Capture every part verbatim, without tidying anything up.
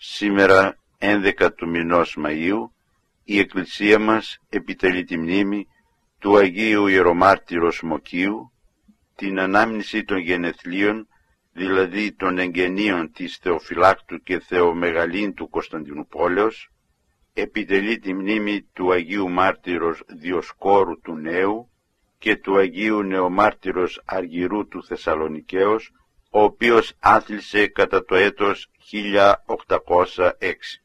Σήμερα, έντεκα του μηνός Μαΐου, η Εκκλησία μας επιτελεί τη μνήμη του Αγίου Ιερομάρτυρος Μοκίου, την ανάμνηση των γενεθλίων, δηλαδή των εγγενείων της Θεοφυλάκτου και Θεομεγαλήν του Κωνσταντινουπόλεως, επιτελεί τη μνήμη του Αγίου Μάρτυρος Διοσκόρου του Νέου και του Αγίου Νεομάρτυρος Αργυρού του Θεσσαλονικαίος, ο οποίος άθλισε κατά το έτος χίλια οκτακόσια έξι.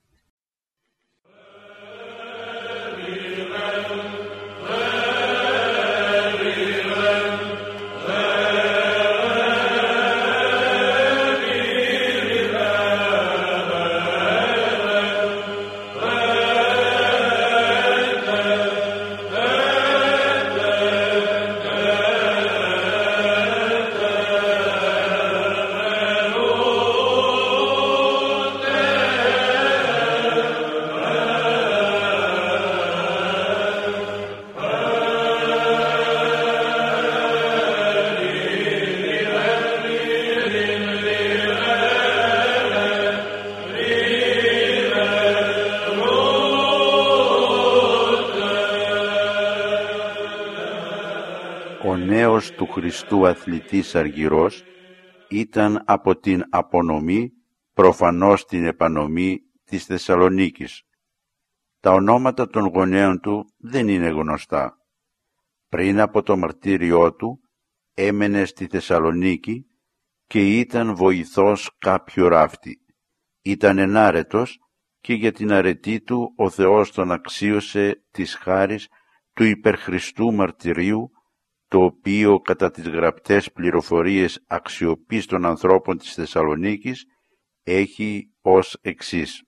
Ο νέος του Χριστού αθλητής Αργυρός ήταν από την απονομή, προφανώς την επανομή της Θεσσαλονίκης. Τα ονόματα των γονέων του δεν είναι γνωστά. Πριν από το μαρτύριό του έμενε στη Θεσσαλονίκη και ήταν βοηθός κάποιου ράφτη. Ήταν ενάρετος και για την αρετή του ο Θεός τον αξίωσε της χάρης του υπερχριστού μαρτυρίου, το οποίο κατά τις γραπτές πληροφορίες αξιοπίστων ανθρώπων της Θεσσαλονίκης έχει ως εξής.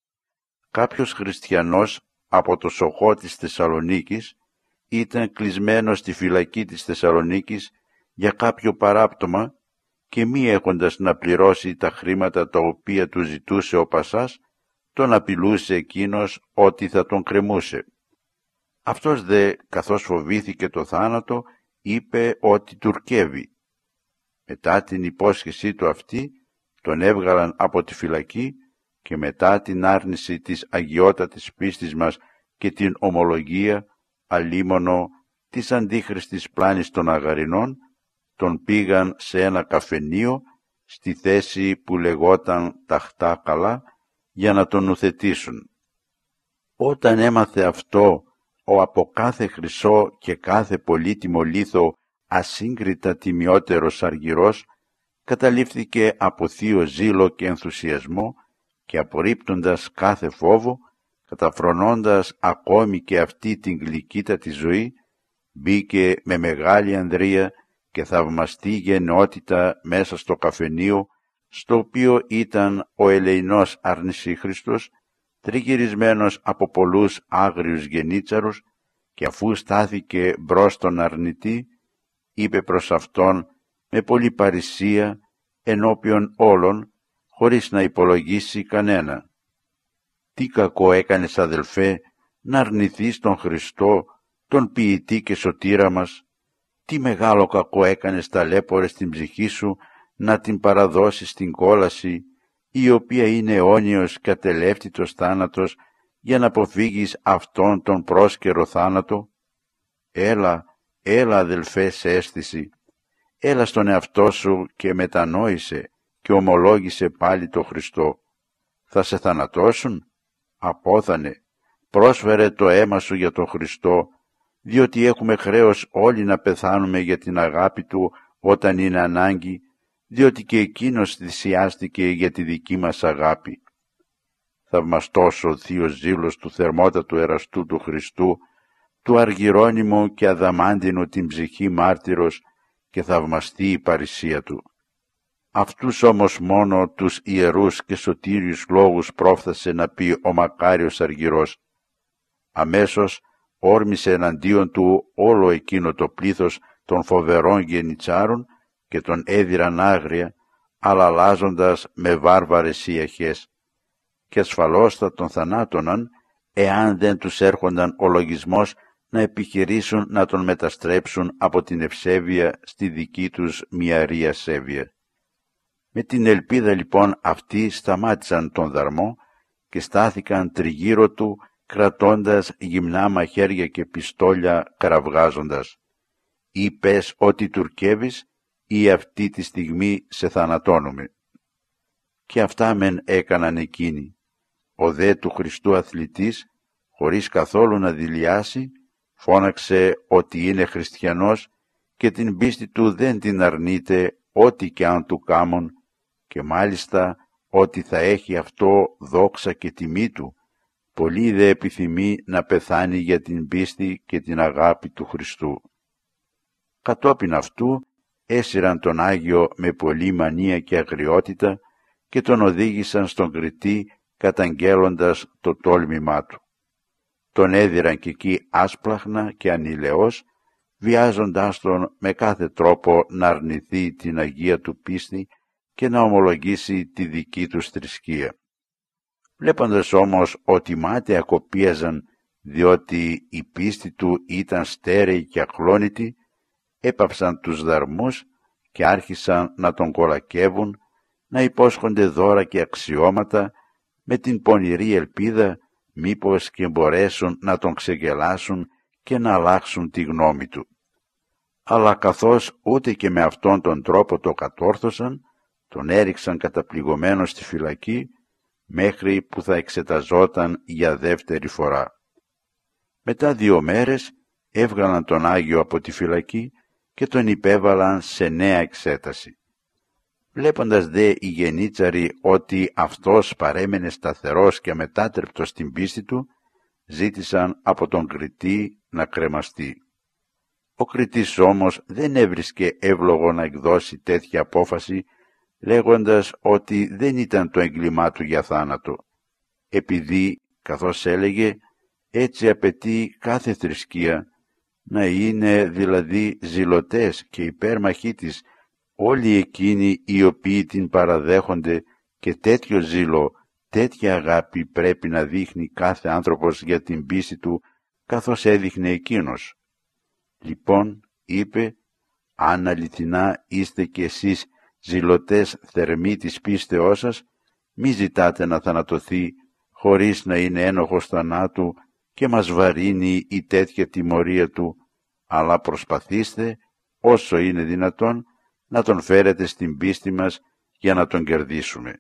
Κάποιος χριστιανός από το Σοχό της Θεσσαλονίκης ήταν κλεισμένος στη φυλακή της Θεσσαλονίκης για κάποιο παράπτωμα και μη έχοντας να πληρώσει τα χρήματα τα οποία του ζητούσε ο Πασάς, τον απειλούσε εκείνος ότι θα τον κρεμούσε. Αυτός δε, καθώς φοβήθηκε το θάνατο, είπε ότι τουρκεύει. Μετά την υπόσχεσή του αυτή, τον έβγαλαν από τη φυλακή και μετά την άρνηση της αγιότατης πίστης μας και την ομολογία, αλίμονο, της αντίχριστης πλάνης των Αγαρινών, τον πήγαν σε ένα καφενείο στη θέση που λεγόταν Ταχτά Καλά για να τον ουθετήσουν. Όταν έμαθε αυτό ο από κάθε χρυσό και κάθε πολύτιμο λίθο ασύγκριτα τιμιότερος Αργυρός, καταλήφθηκε από θείο ζήλο και ενθουσιασμό και απορρίπτοντας κάθε φόβο, καταφρονώντας ακόμη και αυτή την γλυκύτατη ζωή, μπήκε με μεγάλη ανδρεία και θαυμαστή γενναιότητα μέσα στο καφενείο, στο οποίο ήταν ο ελεεινός Αρνησίχριστος, τριγυρισμένος από πολλούς άγριους γενίτσαρους, και αφού στάθηκε μπρος τον αρνητή, είπε προς αυτόν με πολλή παρησία ενώπιον όλων, χωρίς να υπολογίσει κανένα. «Τι κακό έκανες, αδελφέ, να αρνηθείς τον Χριστό, τον ποιητή και σωτήρα μας? Τι μεγάλο κακό έκανες, ταλέπορες, στην ψυχή σου, να την παραδώσεις στην κόλαση, η οποία είναι αιώνιος και ατελεύτητος θάνατος, για να αποφύγεις αυτόν τον πρόσκαιρο θάνατο? Έλα, έλα αδελφέ σε αίσθηση, έλα στον εαυτό σου και μετανόησε και ομολόγησε πάλι το Χριστό. Θα σε θανατώσουν? Απόθανε, πρόσφερε το αίμα σου για τον Χριστό, διότι έχουμε χρέος όλοι να πεθάνουμε για την αγάπη Του όταν είναι ανάγκη, διότι και Εκείνος θυσιάστηκε για τη δική μας αγάπη. Θαυμαστός ο θείος ζήλος του θερμότατου εραστού του Χριστού, του αργυρώνυμου και αδαμάντινου την ψυχή μάρτυρος, και θαυμαστή η παρησία Του. Αυτούς όμως μόνο τους ιερούς και σωτήριους λόγους πρόφθασε να πει ο μακάριος Αργυρός. Αμέσως όρμησε εναντίον του όλο εκείνο το πλήθος των φοβερών γενιτσάρων και τον έδιραν άγρια, αλλά αλλάζοντας με βάρβαρες ιαχές, και ασφαλώς θα τον θανάτωναν εάν δεν τους έρχονταν ο λογισμός να επιχειρήσουν να τον μεταστρέψουν από την ευσέβεια στη δική τους μυαρή ασέβεια. Με την ελπίδα λοιπόν αυτοί σταμάτησαν τον δαρμό και στάθηκαν τριγύρω του, κρατώντας γυμνά μαχαίρια και πιστόλια, κραυγάζοντας: «Ή πες ότι τουρκεύεις, ή αυτή τη στιγμή σε θανατώνουμε». Και αυτά μεν έκαναν εκείνοι. Ο δε του Χριστού αθλητής, χωρίς καθόλου να δειλιάσει, φώναξε ότι είναι χριστιανός και την πίστη του δεν την αρνείται ό,τι και αν του κάμουν, και μάλιστα ότι θα έχει αυτό δόξα και τιμή του. Πολύ δε επιθυμεί να πεθάνει για την πίστη και την αγάπη του Χριστού. Κατόπιν αυτού έσυραν τον Άγιο με πολλή μανία και αγριότητα και τον οδήγησαν στον Κρητή, καταγγέλλοντας το τόλμημά του. Τον έδιραν και εκεί άσπλαχνα και ανηλαιώς, βιάζοντάς τον με κάθε τρόπο να αρνηθεί την αγία του πίστη και να ομολογήσει τη δική του θρησκεία. Βλέποντας όμως ότι μάταια κοπίαζαν, διότι η πίστη του ήταν στέρεη και ακλόνητη, έπαυσαν τους δαρμούς και άρχισαν να τον κολακεύουν, να υπόσχονται δώρα και αξιώματα, με την πονηρή ελπίδα μήπως και μπορέσουν να τον ξεγελάσουν και να αλλάξουν τη γνώμη του. Αλλά καθώς ούτε και με αυτόν τον τρόπο το κατόρθωσαν, τον έριξαν καταπληγωμένο στη φυλακή, μέχρι που θα εξεταζόταν για δεύτερη φορά. Μετά δύο μέρες έβγαλαν τον Άγιο από τη φυλακή και τον υπέβαλαν σε νέα εξέταση. Βλέποντας δε οι γενίτσαροι ότι αυτός παρέμενε σταθερός και αμετάτρεπτος στην πίστη του, ζήτησαν από τον Κρητή να κρεμαστεί. Ο Κρητής όμως δεν έβρισκε εύλογο να εκδώσει τέτοια απόφαση, λέγοντας ότι δεν ήταν το έγκλημά του για θάνατο, επειδή, καθώς έλεγε, έτσι απαιτεί κάθε θρησκεία, να είναι δηλαδή ζηλωτές και υπέρμαχοί της όλοι εκείνοι οι οποίοι την παραδέχονται, και τέτοιο ζήλο, τέτοια αγάπη πρέπει να δείχνει κάθε άνθρωπος για την πίστη του, καθώς έδειχνε εκείνος. Λοιπόν, είπε, αν αληθινά είστε κι εσείς ζηλωτές θερμοί της πίστεώς σας, μη ζητάτε να θανατωθεί χωρίς να είναι ένοχος θανάτου και μας βαρύνει η τέτοια τιμωρία του, αλλά προσπαθήστε όσο είναι δυνατόν να τον φέρετε στην πίστη μας για να τον κερδίσουμε.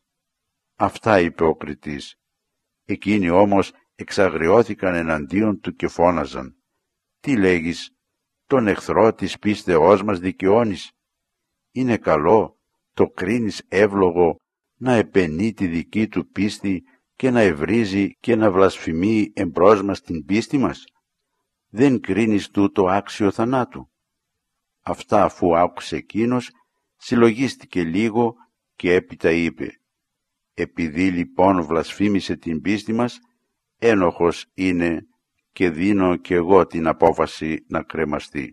Αυτά είπε ο Κρητής. Εκείνοι όμως εξαγριώθηκαν εναντίον του και φώναζαν: «Τι λέγεις, τον εχθρό της πίστεώς μας δικαιώνεις? Είναι καλό, το κρίνεις εύλογο να επενεί τη δική του πίστη και να ευρίζει και να βλασφημεί εμπρός μας την πίστη μας? Δεν κρίνεις τούτο άξιο θανάτου?» Αυτά αφού άκουσε εκείνος, συλλογίστηκε λίγο και έπειτα είπε: «Επειδή λοιπόν βλασφήμισε την πίστη μας, ένοχος είναι και δίνω κι εγώ την απόφαση να κρεμαστεί».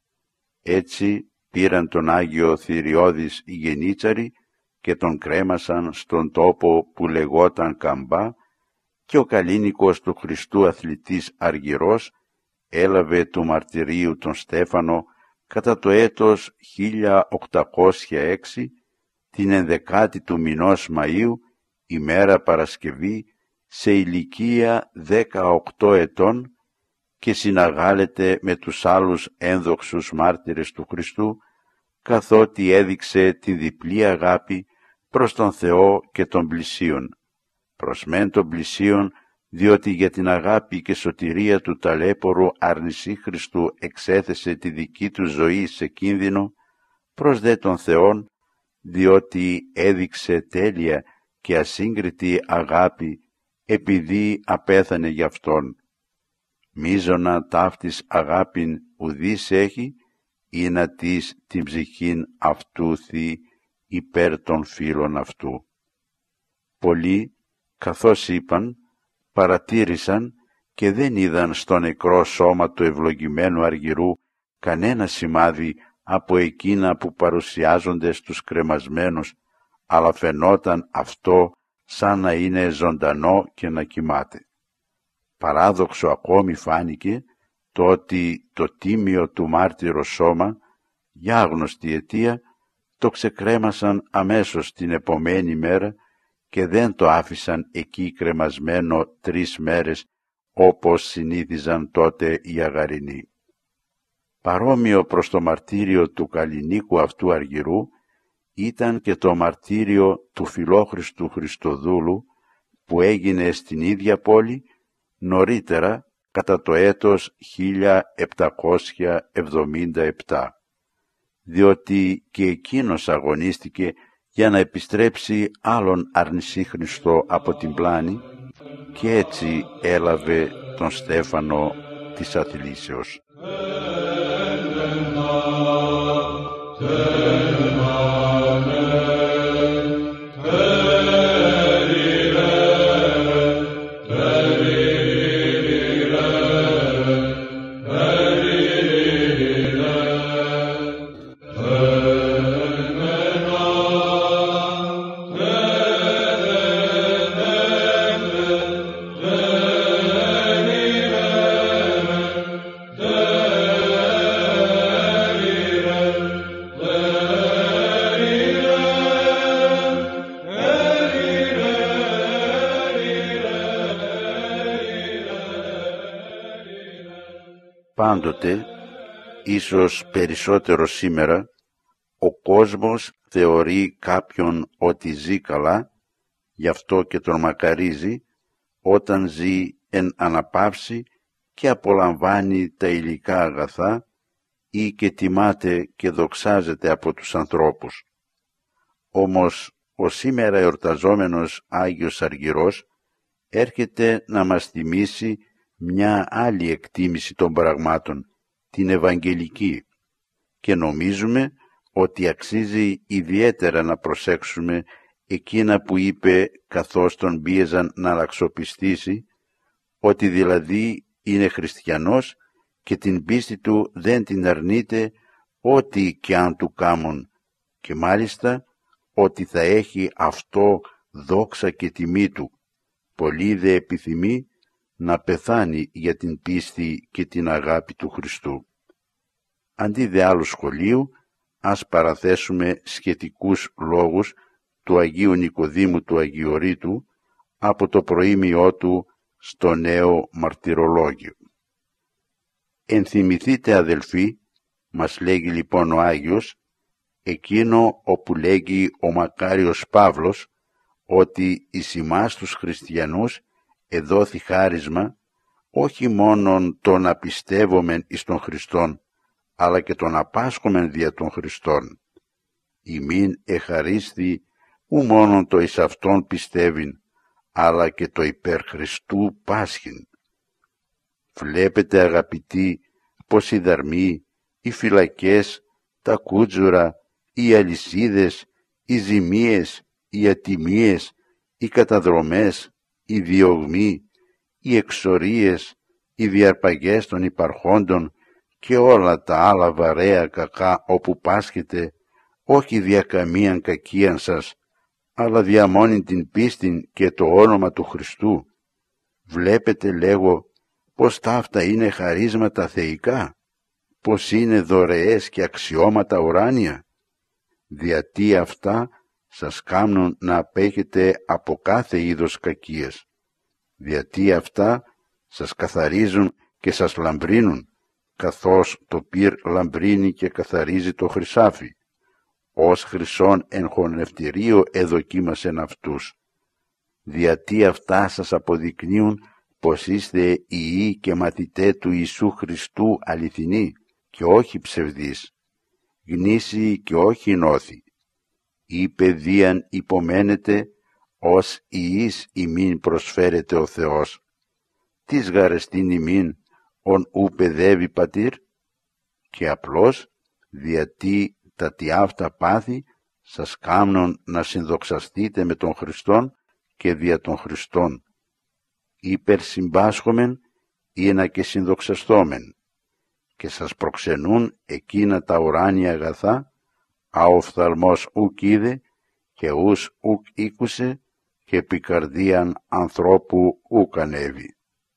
Έτσι πήραν τον Άγιο Θηριώδης οι γενίτσαροι και τον κρέμασαν στον τόπο που λεγόταν Καμπά, και ο καλλίνικος του Χριστού αθλητής Αργυρός έλαβε του μαρτυρίου τον Στέφανο κατά το έτος χίλια οκτακόσια έξι, την ενδεκάτη του μηνός Μαΐου, ημέρα Παρασκευή, σε ηλικία δεκαοκτώ ετών, και συναγάλεται με τους άλλους ένδοξους μάρτυρες του Χριστού, καθότι έδειξε τη διπλή αγάπη προς τον Θεό και τον πλησίον. Προς μεν τον πλησίον, διότι για την αγάπη και σωτηρία του ταλέπορου άρνηση Χριστού εξέθεσε τη δική του ζωή σε κίνδυνο, προς δε τον Θεόν, διότι έδειξε τέλεια και ασύγκριτη αγάπη, επειδή απέθανε γι' Αυτόν. Μίζωνα ταύτης αγάπην ουδής έχει, ή να της την ψυχήν αυτού θει υπέρ των φίλων αυτού. Πολλοί, καθώς είπαν, παρατήρησαν και δεν είδαν στο νεκρό σώμα του ευλογημένου Αργυρού κανένα σημάδι από εκείνα που παρουσιάζονται στους κρεμασμένους, αλλά φαινόταν αυτό σαν να είναι ζωντανό και να κοιμάται. Παράδοξο ακόμη φάνηκε το ότι το τίμιο του μάρτυρο σώμα, για άγνωστη αιτία, το ξεκρέμασαν αμέσως την επομένη μέρα και δεν το άφησαν εκεί κρεμασμένο τρεις μέρες όπως συνήθιζαν τότε οι Αγαρινοί. Παρόμοιο προς το μαρτύριο του καλλινίκου αυτού Αργυρού ήταν και το μαρτύριο του Φιλόχριστου Χριστοδούλου που έγινε στην ίδια πόλη νωρίτερα κατά το έτος χίλια επτακόσια εβδομήντα επτά, διότι και εκείνος αγωνίστηκε για να επιστρέψει άλλον αρνησίχριστο από την πλάνη και έτσι έλαβε τον Στέφανο της Αθλήσεως. Πάντοτε, ίσως περισσότερο σήμερα, ο κόσμος θεωρεί κάποιον ότι ζει καλά, γι' αυτό και τον μακαρίζει, όταν ζει εν αναπαύση και απολαμβάνει τα υλικά αγαθά ή και τιμάται και δοξάζεται από τους ανθρώπους. Όμως ο σήμερα εορταζόμενος Άγιος Αργυρός έρχεται να μας θυμίσει μια άλλη εκτίμηση των πραγμάτων, την Ευαγγελική, και νομίζουμε ότι αξίζει ιδιαίτερα να προσέξουμε εκείνα που είπε καθώς τον πίεζαν να αλλαξοπιστήσει, ότι δηλαδή είναι χριστιανός και την πίστη του δεν την αρνείται ό,τι και αν του κάμουν, και μάλιστα ότι θα έχει αυτό δόξα και τιμή του. Πολύ δε επιθυμεί να πεθάνει για την πίστη και την αγάπη του Χριστού. Αντί δε άλλου σχολείου, ας παραθέσουμε σχετικούς λόγους του Αγίου Νικοδήμου του Αγιορείτου από το προήμιό του στο Νέο Μαρτυρολόγιο. Ενθυμηθείτε, αδελφοί, μας λέγει λοιπόν ο Άγιος, εκείνο όπου λέγει ο μακάριος Παύλος, ότι εις ημάς τους χριστιανούς εδόθη χάρισμα όχι μόνον το να πιστεύομεν εις τον Χριστόν, αλλά και τον απάσχομεν δια των Χριστών. Ημίν εχαρίσθη ου μόνον το εις αυτόν πιστεύειν, αλλά και το υπέρ Χριστού πάσχην. Βλέπετε, αγαπητοί, πως οι δαρμοί, οι φυλακές, τα κούτζουρα, οι αλυσίδες, οι ζημίες, οι ατιμίες, οι καταδρομές, οι διωγμοί, οι εξορίες, οι διαρπαγές των υπαρχόντων και όλα τα άλλα βαρέα κακά όπου πάσχετε, όχι δια καμίαν κακίαν σας, αλλά δια μόνην την πίστην και το όνομα του Χριστού. Βλέπετε, λέγω, πως ταύτα είναι χαρίσματα θεϊκά, πως είναι δωρεές και αξιώματα ουράνια, διατί αυτά σας κάμνουν να απέχετε από κάθε είδος κακίας, διατί αυτά σας καθαρίζουν και σας λαμπρύνουν, καθώς το πυρ λαμπρύνει και καθαρίζει το χρυσάφι, ως χρυσόν εν χωνευτηρίο εδοκίμασεν αυτούς. Διατί αυτά σας αποδεικνύουν πως είστε ιοί και μαθητέ του Ιησού Χριστού αληθινοί και όχι ψευδείς, γνήσιοι και όχι νόθοι, ή παιδείαν υπομένετε, ως ιείς ημίν προσφέρεται ο Θεός. Τις γαρεστήν ημίν, ον ου παιδεύει πατήρ, και απλώς διατί τα τι αυτά πάθη σας κάμνουν να συνδοξαστείτε με τον Χριστόν και δια των Χριστών. Υπερσυμπάσχομεν ή να και συνδοξαστόμεν, και σας προξενούν εκείνα τα ουράνια αγαθά, α οφθαλμός ουκ είδε και ους ουκ ήκουσε και επί καρδίαν ανθρώπου ουκ ανέβη.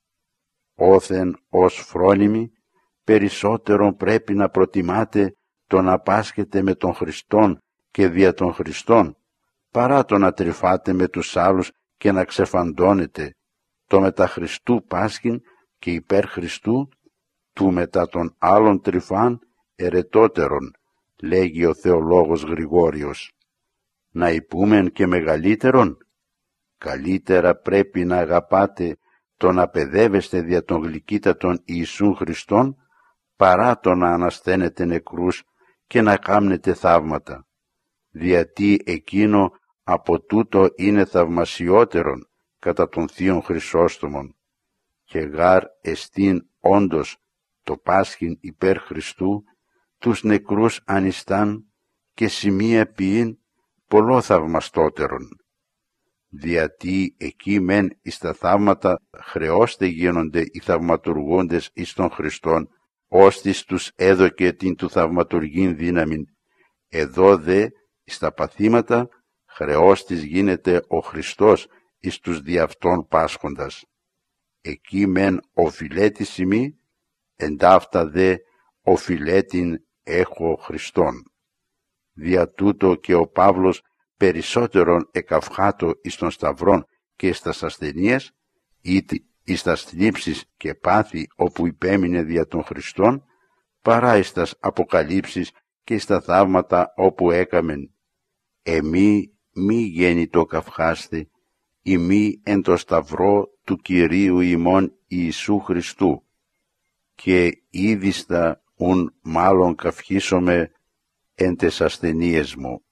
Όθεν ως φρόνιμοι περισσότερον πρέπει να προτιμάτε το να πάσχετε με τον Χριστόν και δια των Χριστών, παρά το να τρυφάτε με τους άλλους και να ξεφαντώνετε, το μετά Χριστού πάσχην και υπέρ Χριστού, του μετά των άλλων τρυφάν ερετότερον, λέγει ο θεολόγος Γρηγόριος. Να υπούμεν και μεγαλύτερον, καλύτερα πρέπει να αγαπάτε το να παιδεύεστε δια των γλυκύτατων Ιησούν Χριστών, παρά το να ανασθένετε νεκρούς και να κάμνετε θαύματα, διατί εκείνο από τούτο είναι θαυμασιότερον κατά των θείων Χρυσόστομων, και γάρ εστίν όντως το πάσχην υπέρ Χριστού, τους νεκρούς ανιστάν και σημεία ποιήν πολλό θαυμαστότερον, διατί εκεί μεν εις τα θαύματα χρεώστε γίνονται οι θαυματουργούντες εις των Χριστών, ώστις τους έδωκε την του θαυματουργήν δύναμην, εδώ δε εις τα παθήματα χρεώστης γίνεται ο Χριστός εις τους δι' αυτόν πάσχοντας. Εκεί μεν οφειλέτη σημεί, εντάφτα δε οφειλέτην έχω Χριστόν. Δια τούτο και ο Παύλος περισσότερον εκαυχάτω εις των σταυρών και εις τας ασθενείες, είτε εις τας θλίψεις και πάθη όπου υπέμεινε δια των Χριστών, παρά εις τας αποκαλύψεις και εις τα θαύματα όπου έκαμεν. Εμεί μη γέννητο καυχάστε, ημί εν το σταυρό του Κυρίου ημών Ιησού Χριστού, και είδιστα ουν μάλλον καυχήσομαι εν τες ασθενείες μου.